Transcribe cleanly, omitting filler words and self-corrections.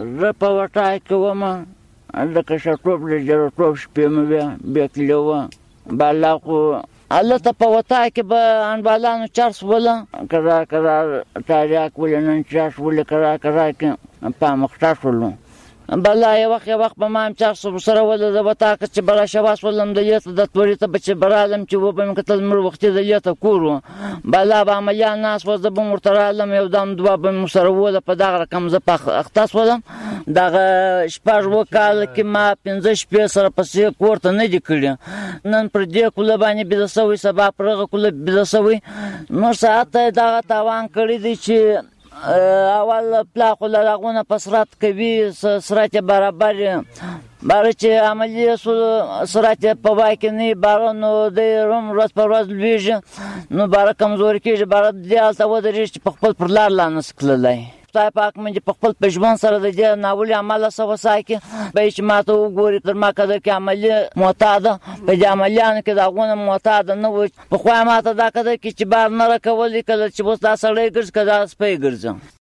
زه په وټای کې ومه لکه شټوپ د جرټوپ شپې مې بیا تللی وه بالا خو هلته په وطای کې به انډبالانو چرس وله کرا تاریاک ولې نن چرس ولې کرا کې په مخته شولو بالا یو وخت به ما هم چرس سره وله د وطا که چې به راشواس ولم د لیته د تورې ته به چې به رالم چې وبه مې کتل مړ وختي د لیته کور و بالا به عملیان ناست وه زه به م ورته رالم یو دم دوه به مې ورسره وله په دغه رقم زه په اخته شولم دغه شپږ اووه کاله کې ما 5 شپې سره پسې کور ته نه دي کړي نن پر دې کوله باندې بیده سوی سبا پر هغه کوله بیده سوی نور ساعت ته یې دغه تاوان کړی دی چې اول پلا خو له هغونه په سرعت کوي سرعت یې برابر باره چې عملیې سرعت یې په وای کې نه باره نو دی روم ورځ په ورځ لویږي نو باره کمزوري کېږي باره دې هلته ودرېږي چې په خپل پر لار لا نسي تللی خدای پاک مې په خپل په ژوند سره د دې ناولې عمله څه وساکي به یې چې ما ته وګوري تر ما قدر کې عملي معتاده په دې عملیانو کې د هغونه معتاده نه وه پخوا یې ما ته دا قدر کې چې بار نه راکولي کله چې اوس دا سړی ګرځي که دا سپی ګرځي